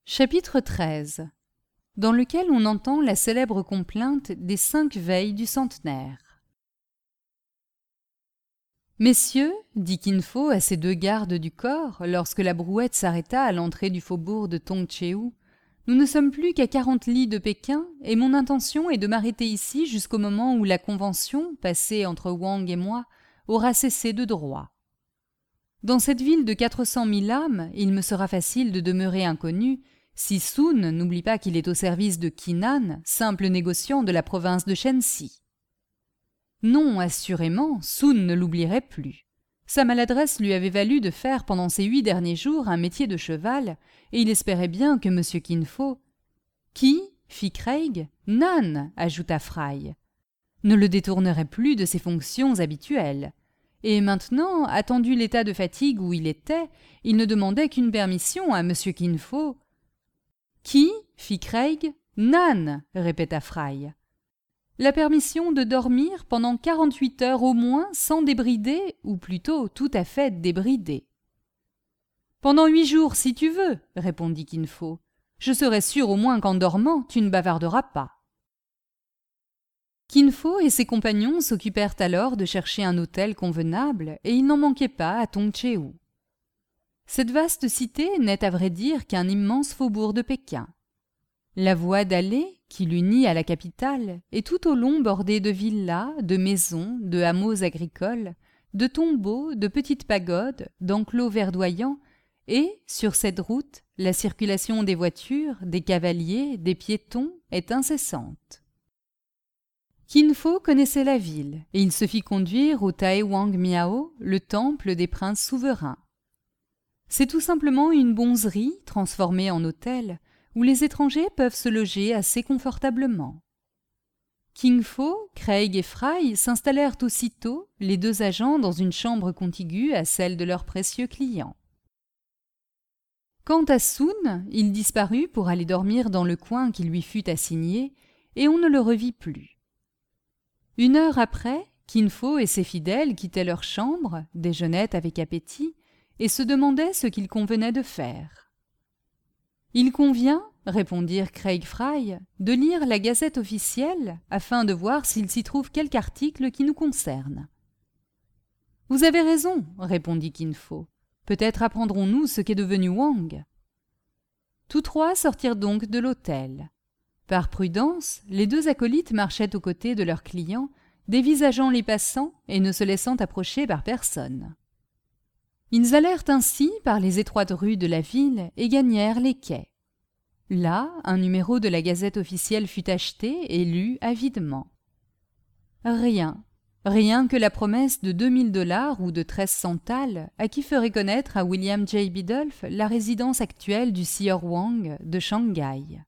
Chapitre 13, dans lequel on entend la célèbre complainte des 5 veilles du centenaire. « Messieurs, dit Kin Fo à ses 2 gardes du corps, lorsque la brouette s'arrêta à l'entrée du faubourg de Tongtchéou, nous ne sommes plus qu'à 40 lis de Pékin, et mon intention est de m'arrêter ici jusqu'au moment où la convention, passée entre Wang et moi, aura cessé de droit. Dans cette ville de 400 000 âmes, il me sera facile de demeurer inconnu, si Sun n'oublie pas qu'il est au service de Qinan, simple négociant de la province de Shenxi. Non, assurément, Sun ne l'oublierait plus. Sa maladresse lui avait valu de faire pendant ces 8 derniers jours un métier de cheval, et il espérait bien que M. Kin Fo... « Qui » fit Craig. « Nan » ajouta Fry. Ne le détournerait plus de ses fonctions habituelles. Et maintenant, attendu l'état de fatigue où il était, il ne demandait qu'une permission à M. Kin Fo. « Qui » fit Craig. « Nan » répéta Fry. « La permission de dormir pendant 48 heures au moins sans débrider, ou plutôt tout à fait débrider. »« Pendant 8 jours si tu veux, » répondit Kin Fo. « Je serai sûr au moins qu'en dormant, tu ne bavarderas pas. » Kin Fo et ses compagnons s'occupèrent alors de chercher un hôtel convenable, et il n'en manquait pas à Tongtchéou. Cette vaste cité n'est à vrai dire qu'un immense faubourg de Pékin. La voie d'allée, qui l'unit à la capitale, est tout au long bordée de villas, de maisons, de hameaux agricoles, de tombeaux, de petites pagodes, d'enclos verdoyants, et, sur cette route, la circulation des voitures, des cavaliers, des piétons est incessante. Kin Fo connaissait la ville, et il se fit conduire au Tae Wang Miao, le temple des princes souverains. C'est tout simplement une bonzerie transformée en hôtel, où les étrangers peuvent se loger assez confortablement. Kin Fo, Craig et Fry s'installèrent aussitôt, les 2 agents, dans une chambre contiguë à celle de leurs précieux clients. Quant à Sun, il disparut pour aller dormir dans le coin qui lui fut assigné, et on ne le revit plus. 1 heure après, Kin Fo et ses fidèles quittaient leur chambre, déjeunaient avec appétit, et se demandaient ce qu'il convenait de faire. « Il convient, » répondirent Craig Fry, « de lire la Gazette officielle afin de voir s'il s'y trouve quelque article qui nous concerne. »« Vous avez raison, » répondit Kin Fo. « Peut-être apprendrons-nous ce qu'est devenu Wang. » Tous 3 sortirent donc de l'hôtel. Par prudence, les 2 acolytes marchaient aux côtés de leurs clients, dévisageant les passants et ne se laissant approcher par personne. Ils allèrent ainsi par les étroites rues de la ville et gagnèrent les quais. Là, un numéro de la Gazette officielle fut acheté et lu avidement. Rien que la promesse de $2000 ou de 1300 thalles à qui ferait connaître à William J. Bidulph la résidence actuelle du sieur Wang de Shanghai.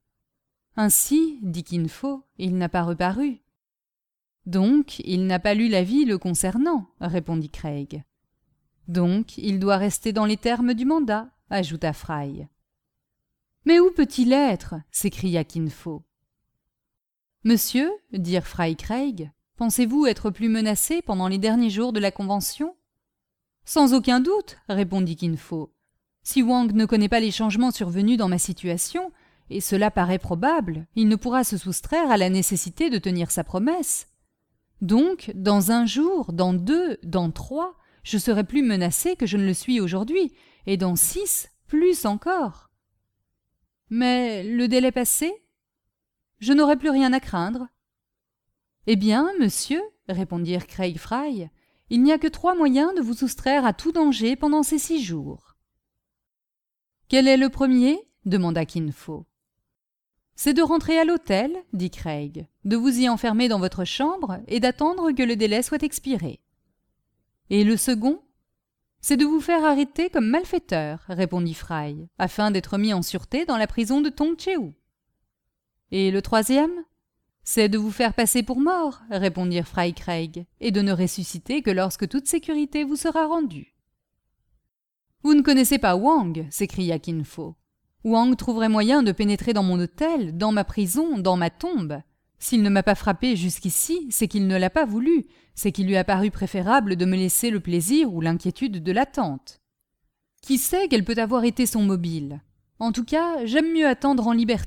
Ainsi, dit Kin Fo, il n'a pas reparu. Donc, il n'a pas lu l'avis le concernant, répondit Craig. Donc, il doit rester dans les termes du mandat, ajouta Fry. Mais où peut-il être ? S'écria Kin Fo. Monsieur, dirent Fry Craig, pensez-vous être plus menacé pendant les derniers jours de la convention ? Sans aucun doute, répondit Kin Fo. Si Wang ne connaît pas les changements survenus dans ma situation, et cela paraît probable, il ne pourra se soustraire à la nécessité de tenir sa promesse. Donc, dans 1 jour, dans 2, dans 3, je serai plus menacé que je ne le suis aujourd'hui, et dans 6, plus encore. Mais le délai passé, je n'aurai plus rien à craindre. Eh bien, monsieur, répondirent Craig Fry, il n'y a que 3 moyens de vous soustraire à tout danger pendant ces 6 jours. Quel est le premier ? Demanda Kin Fo. C'est de rentrer à l'hôtel, dit Craig, de vous y enfermer dans votre chambre et d'attendre que le délai soit expiré. Et le second ? C'est de vous faire arrêter comme malfaiteur, répondit Fry, afin d'être mis en sûreté dans la prison de Tongtchéou. Et le troisième ? C'est de vous faire passer pour mort, répondirent Fry Craig, et de ne ressusciter que lorsque toute sécurité vous sera rendue. Vous ne connaissez pas Wang, s'écria Kin Fo. Wang trouverait moyen de pénétrer dans mon hôtel, dans ma prison, dans ma tombe. S'il ne m'a pas frappé jusqu'ici, c'est qu'il ne l'a pas voulu, c'est qu'il lui a paru préférable de me laisser le plaisir ou l'inquiétude de l'attente. Qui sait quel peut avoir été son mobile ? En tout cas, j'aime mieux attendre en liberté. »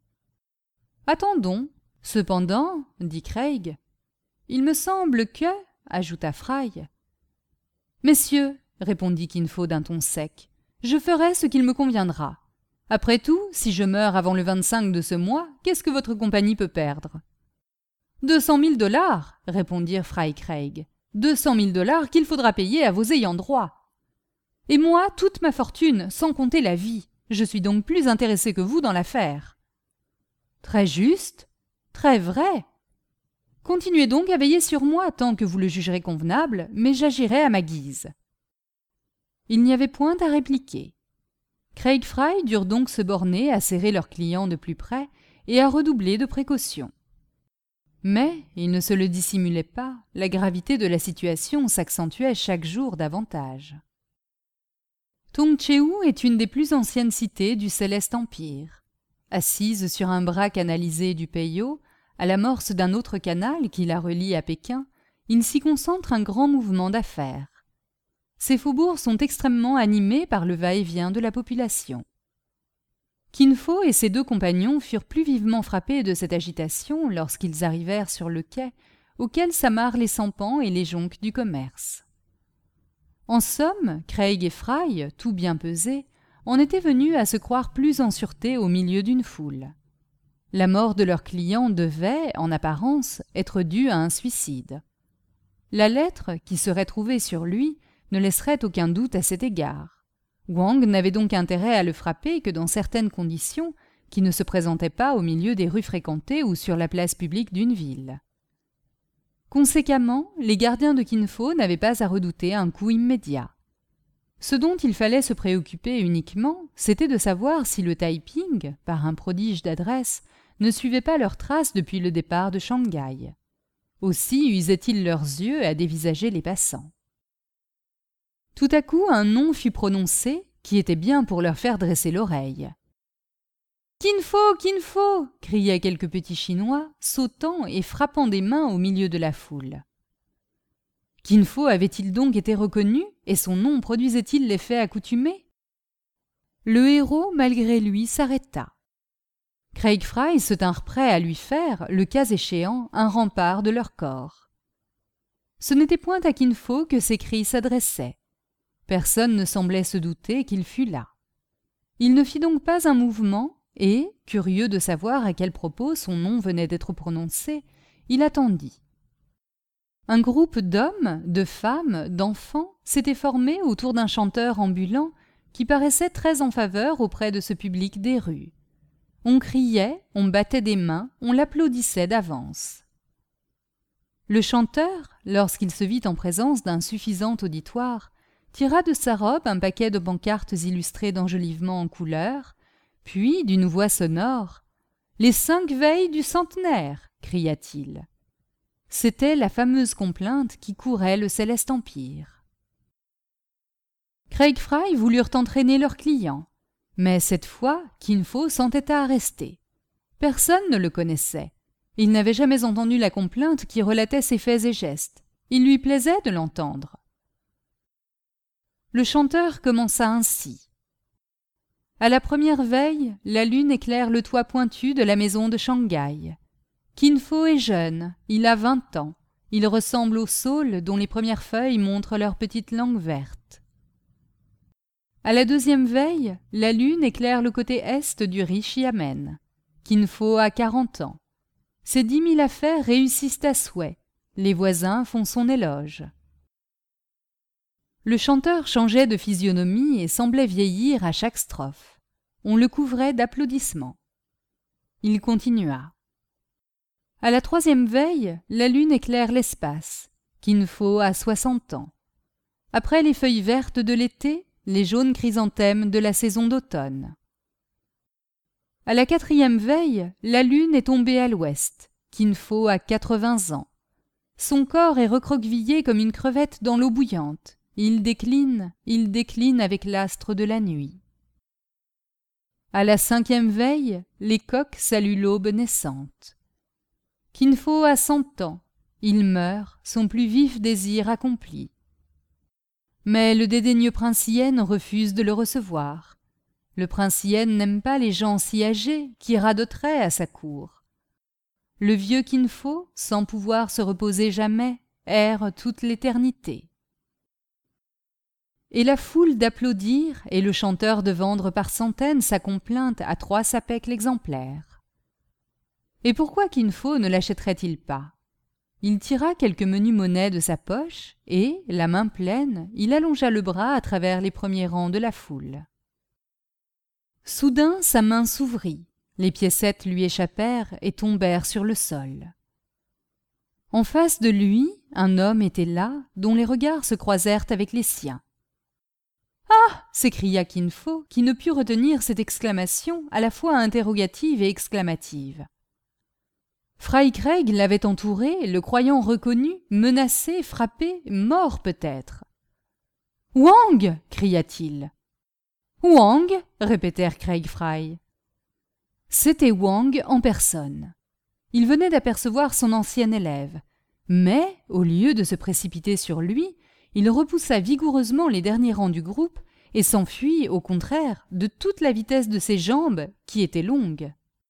« Attendons. Cependant, dit Craig. « Il me semble que, ajouta Fry. « Messieurs, répondit Kin Fo d'un ton sec, je ferai ce qu'il me conviendra. Après tout, si je meurs avant le 25 de ce mois, qu'est-ce que votre compagnie peut perdre ? 200 000 $, répondirent Fry Craig. 200 000 $ qu'il faudra payer à vos ayants droit. Et moi, toute ma fortune, sans compter la vie. Je suis donc plus intéressé que vous dans l'affaire. Très juste, très vrai. Continuez donc à veiller sur moi tant que vous le jugerez convenable, mais j'agirai à ma guise. » Il n'y avait point à répliquer. Craig Fry durent donc se borner à serrer leurs clients de plus près et à redoubler de précautions. Mais, ils ne se le dissimulaient pas, la gravité de la situation s'accentuait chaque jour davantage. Tongtchéou est une des plus anciennes cités du Céleste Empire. Assise sur un bras canalisé du Peiyou, à l'amorce d'un autre canal qui la relie à Pékin, il s'y concentre un grand mouvement d'affaires. Ces faubourgs sont extrêmement animés par le va-et-vient de la population. Kin Fo et ses deux compagnons furent plus vivement frappés de cette agitation lorsqu'ils arrivèrent sur le quai, auquel s'amarrent les sampans et les jonques du commerce. En somme, Craig et Fry, tout bien pesés, en étaient venus à se croire plus en sûreté au milieu d'une foule. La mort de leur client devait, en apparence, être due à un suicide. La lettre, qui serait trouvée sur lui, ne laisserait aucun doute à cet égard. Wang n'avait donc intérêt à le frapper que dans certaines conditions qui ne se présentaient pas au milieu des rues fréquentées ou sur la place publique d'une ville. Conséquemment, les gardiens de Kin Fo n'avaient pas à redouter un coup immédiat. Ce dont il fallait se préoccuper uniquement, c'était de savoir si le Taiping, par un prodige d'adresse, ne suivait pas leurs traces depuis le départ de Shanghai. Aussi usaient-ils leurs yeux à dévisager les passants. Tout à coup, un nom fut prononcé qui était bien pour leur faire dresser l'oreille. « Kin Fo, Kin Fo !» criaient quelques petits Chinois, sautant et frappant des mains au milieu de la foule. Kin Fo avait-il donc été reconnu et son nom produisait-il l'effet accoutumé ? Le héros, malgré lui, s'arrêta. Craig Fry se tinrent prêts à lui faire, le cas échéant, un rempart de leur corps. Ce n'était point à Kin Fo que ces cris s'adressaient. Personne ne semblait se douter qu'il fût là. Il ne fit donc pas un mouvement et, curieux de savoir à quel propos son nom venait d'être prononcé, il attendit. Un groupe d'hommes, de femmes, d'enfants s'était formé autour d'un chanteur ambulant qui paraissait très en faveur auprès de ce public des rues. On criait, on battait des mains, on l'applaudissait d'avance. Le chanteur, lorsqu'il se vit en présence d'un suffisant auditoire, tira de sa robe un paquet de pancartes illustrées d'enjolivements en couleurs, puis, d'une voix sonore, « Les 5 veilles du centenaire !» cria-t-il. C'était la fameuse complainte qui courait le Céleste Empire. Craig Fry voulurent entraîner leurs clients, mais cette fois, Kin Fo s'entêta à rester. Personne ne le connaissait. Il n'avait jamais entendu la complainte qui relatait ses faits et gestes. Il lui plaisait de l'entendre. Le chanteur commença ainsi. À la première veille, la lune éclaire le toit pointu de la maison de Shanghai. Kin Fo est jeune, il a 20 ans. Il ressemble au saule dont les premières feuilles montrent leur petite langue verte. À la deuxième veille, la lune éclaire le côté est du riche Yamen. Kin Fo a 40 ans. Ses 10 000 affaires réussissent à souhait. Les voisins font son éloge. Le chanteur changeait de physionomie et semblait vieillir à chaque strophe. On le couvrait d'applaudissements. Il continua. À la troisième veille, la lune éclaire l'espace. Kin Fo a 60 ans. Après les feuilles vertes de l'été, les jaunes chrysanthèmes de la saison d'automne. À la quatrième veille, la lune est tombée à l'ouest. Kin Fo a 80 ans. Son corps est recroquevillé comme une crevette dans l'eau bouillante. Il décline avec l'astre de la nuit. À la cinquième veille, les coqs saluent l'aube naissante. Kin Fo a 100 ans. Il meurt, son plus vif désir accompli. Mais le dédaigneux prince Yen refuse de le recevoir. Le prince Yen n'aime pas les gens si âgés qui radoteraient à sa cour. Le vieux Kin Fo, sans pouvoir se reposer jamais, erre toute l'éternité. Et la foule d'applaudir et le chanteur de vendre par centaines sa complainte à 3 sapèques l'exemplaire. Et pourquoi Kin Fo ne l'achèterait-il pas? Il tira quelques menues monnaies de sa poche et, la main pleine, il allongea le bras à travers les premiers rangs de la foule. Soudain, sa main s'ouvrit, les piécettes lui échappèrent et tombèrent sur le sol. En face de lui, un homme était là, dont les regards se croisèrent avec les siens. « Ah !» s'écria Kin Fo, qui ne put retenir cette exclamation à la fois interrogative et exclamative. Fry Craig l'avait entouré, le croyant reconnu, menacé, frappé, mort peut-être. « Wang !» cria-t-il. « Wang !» répétèrent Craig Fry. C'était Wang en personne. Il venait d'apercevoir son ancien élève, mais, au lieu de se précipiter sur lui, il repoussa vigoureusement les derniers rangs du groupe et s'enfuit, au contraire, de toute la vitesse de ses jambes, qui étaient longues.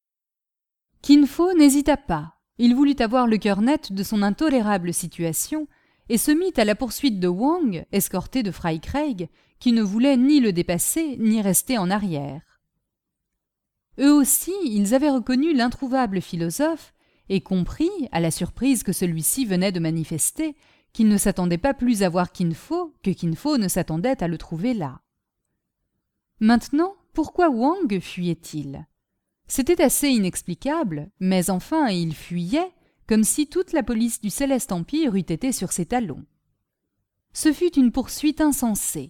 Kin Fo n'hésita pas. Il voulut avoir le cœur net de son intolérable situation et se mit à la poursuite de Wang, escorté de Fry Craig, qui ne voulait ni le dépasser ni rester en arrière. Eux aussi, ils avaient reconnu l'introuvable philosophe et compris, à la surprise que celui-ci venait de manifester, qu'ils ne s'attendaient pas plus à voir Kin Fo que Kin Fo ne s'attendait à le trouver là. Maintenant, pourquoi Wang fuyait-il ? C'était assez inexplicable, mais enfin il fuyait, comme si toute la police du Céleste Empire eût été sur ses talons. Ce fut une poursuite insensée.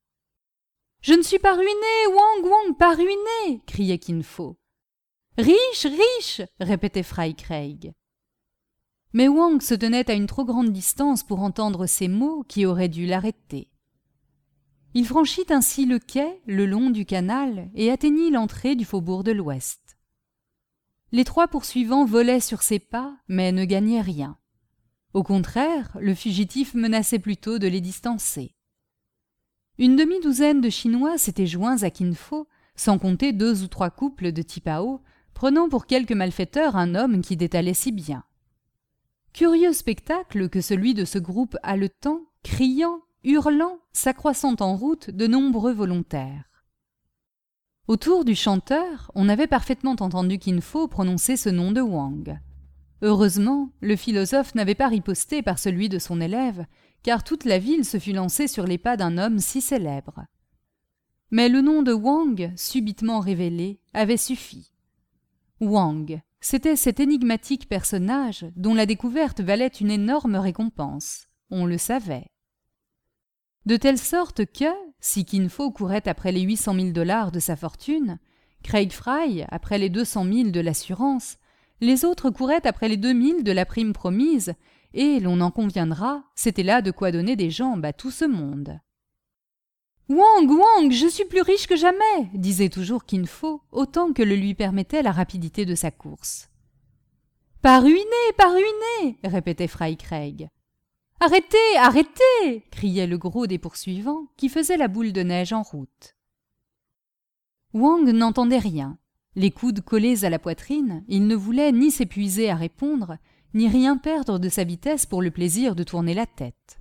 « Je ne suis pas ruiné, Wang, pas ruiné !» criait Kin Fo. « Riche, riche !» répétait Fry Craig. Mais Wang se tenait à une trop grande distance pour entendre ces mots qui auraient dû l'arrêter. Il franchit ainsi le quai le long du canal et atteignit l'entrée du faubourg de l'Ouest. Les 3 poursuivants volaient sur ses pas, mais ne gagnaient rien. Au contraire, le fugitif menaçait plutôt de les distancer. Une demi-douzaine de Chinois s'étaient joints à Kin Fo, sans compter 2 ou 3 couples de Tipao, prenant pour quelque malfaiteur un homme qui détalait si bien. Curieux spectacle que celui de ce groupe haletant, criant, hurlant, s'accroissant en route de nombreux volontaires. Autour du chanteur, on avait parfaitement entendu Kin Fo prononcer ce nom de Wang. Heureusement, le philosophe n'avait pas riposté par celui de son élève, car toute la ville se fut lancée sur les pas d'un homme si célèbre. Mais le nom de Wang, subitement révélé, avait suffi. Wang, c'était cet énigmatique personnage dont la découverte valait une énorme récompense. On le savait. De telle sorte que, si Kin Fo courait après les 800 000 $ de sa fortune, Craig Fry après les 200 000 de l'assurance, les autres couraient après les 2 000 de la prime promise, et, l'on en conviendra, c'était là de quoi donner des jambes à tout ce monde. « Wang, je suis plus riche que jamais !» disait toujours Kin Fo, autant que le lui permettait la rapidité de sa course. « Pas ruiné !» répétait Fry Craig. « Arrêtez, arrêtez !» criait le gros des poursuivants qui faisait la boule de neige en route. Wang n'entendait rien. Les coudes collés à la poitrine, il ne voulait ni s'épuiser à répondre, ni rien perdre de sa vitesse pour le plaisir de tourner la tête.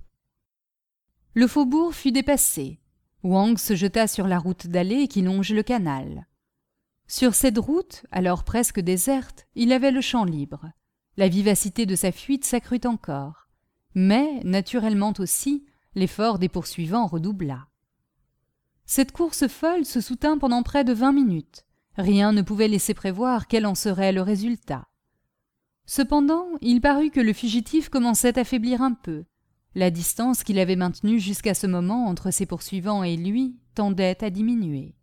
Le faubourg fut dépassé. Wang se jeta sur la route dallée qui longe le canal. Sur cette route, alors presque déserte, il avait le champ libre. La vivacité de sa fuite s'accrut encore. Mais, naturellement aussi, l'effort des poursuivants redoubla. Cette course folle se soutint pendant près de 20 minutes. Rien ne pouvait laisser prévoir quel en serait le résultat. Cependant, il parut que le fugitif commençait à faiblir un peu. La distance qu'il avait maintenue jusqu'à ce moment entre ses poursuivants et lui tendait à diminuer.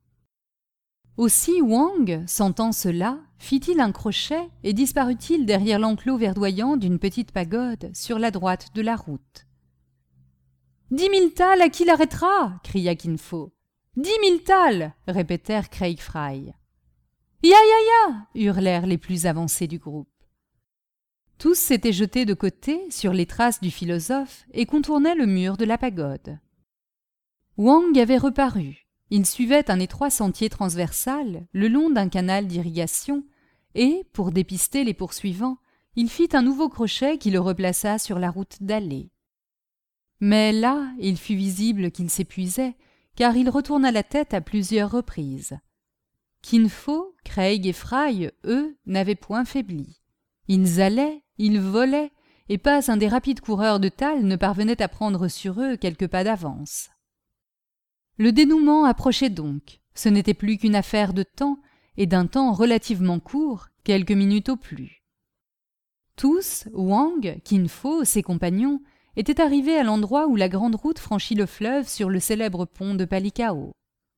Aussi Wang, sentant cela, fit-il un crochet et disparut-il derrière l'enclos verdoyant d'une petite pagode sur la droite de la route. « 10 000 thalles à qui l'arrêtera » cria Kin Fo. « 10 000 thalles » répétèrent Craig Fry. « Ya ya ya » hurlèrent les plus avancés du groupe. Tous s'étaient jetés de côté sur les traces du philosophe et contournaient le mur de la pagode. Wang avait reparu. Il suivait un étroit sentier transversal le long d'un canal d'irrigation et, pour dépister les poursuivants, il fit un nouveau crochet qui le replaça sur la route d'allée. Mais là, il fut visible qu'il s'épuisait, car il retourna la tête à plusieurs reprises. Kin Fo, Craig et Fry, eux, n'avaient point faibli. Ils allaient, ils volaient, et pas un des rapides coureurs de Tal ne parvenait à prendre sur eux quelques pas d'avance. Le dénouement approchait donc. Ce n'était plus qu'une affaire de temps, et d'un temps relativement court, quelques minutes au plus. Tous, Wang, Kin Fo, ses compagnons, étaient arrivés à l'endroit où la grande route franchit le fleuve sur le célèbre pont de Palikao.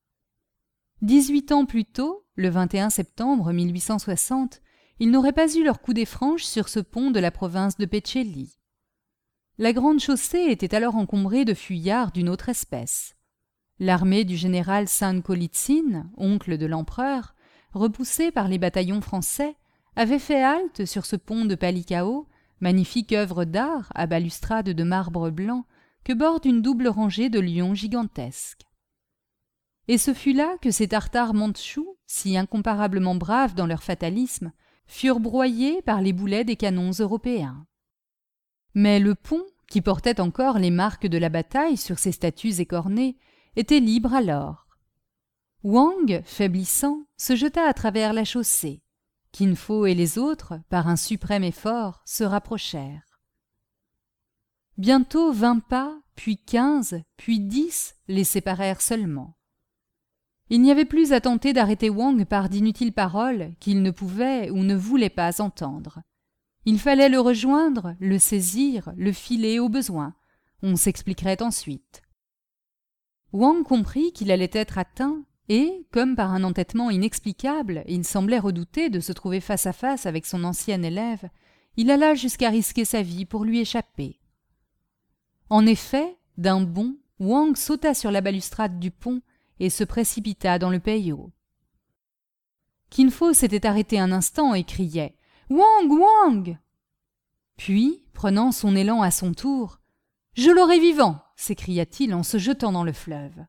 18 ans plus tôt, le 21 septembre 1860, ils n'auraient pas eu leur coudée franche sur ce pont de la province de Pechelli. La grande chaussée était alors encombrée de fuyards d'une autre espèce. L'armée du général San Kolitsin, oncle de l'empereur, repoussée par les bataillons français, avait fait halte sur ce pont de Palikao, magnifique œuvre d'art à balustrade de marbre blanc que borde une double rangée de lions gigantesques. Et ce fut là que ces Tartares mandchous, si incomparablement braves dans leur fatalisme, furent broyés par les boulets des canons européens. Mais le pont, qui portait encore les marques de la bataille sur ses statues écornées, était libre alors. Wang, faiblissant, se jeta à travers la chaussée. Kin Fo et les autres, par un suprême effort, se rapprochèrent. Bientôt 20 pas, puis 15, puis 10 les séparèrent seulement. Il n'y avait plus à tenter d'arrêter Wang par d'inutiles paroles qu'il ne pouvait ou ne voulait pas entendre. Il fallait le rejoindre, le saisir, le filer au besoin. On s'expliquerait ensuite. Wang comprit qu'il allait être atteint et, comme par un entêtement inexplicable, il semblait redouter de se trouver face à face avec son ancien élève, il alla jusqu'à risquer sa vie pour lui échapper. En effet, d'un bond, Wang sauta sur la balustrade du pont et se précipita dans le Peiyou. Kin Fo s'était arrêté un instant et criait « Wang, Wang !» Puis, prenant son élan à son tour, « Je l'aurai vivant !» s'écria-t-il en se jetant dans le fleuve.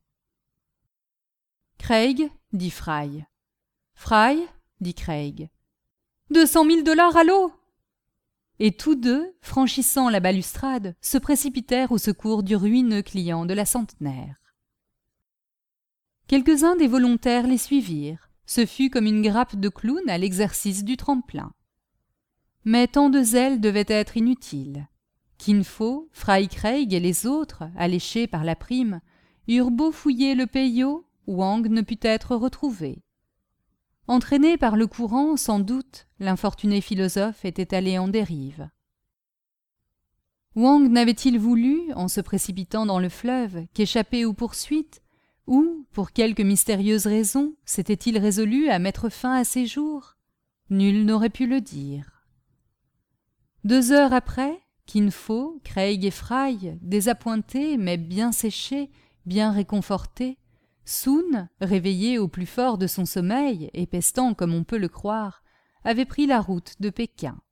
« Craig » dit Fry. « Fry » dit Craig. « 200 000 $ à l'eau !» Et tous deux, franchissant la balustrade, se précipitèrent au secours du ruineux client de la centenaire. Quelques-uns des volontaires les suivirent. Ce fut comme une grappe de clowns à l'exercice du tremplin. Mais tant de zèle devait être inutile. Kin Fo, Fry Craig et les autres, alléchés par la prime, eurent beau fouiller le Peiyou, Wang ne put être retrouvé. Entraîné par le courant, sans doute, l'infortuné philosophe était allé en dérive. Wang n'avait-il voulu, en se précipitant dans le fleuve, qu'échapper aux poursuites, ou, pour quelque mystérieuse raison, s'était-il résolu à mettre fin à ses jours? Nul n'aurait pu le dire. 2 heures après, Kin Fo, Craig et Fry, désappointés mais bien séchés, bien réconfortés, Sun, réveillé au plus fort de son sommeil et pestant comme on peut le croire, avait pris la route de Pékin.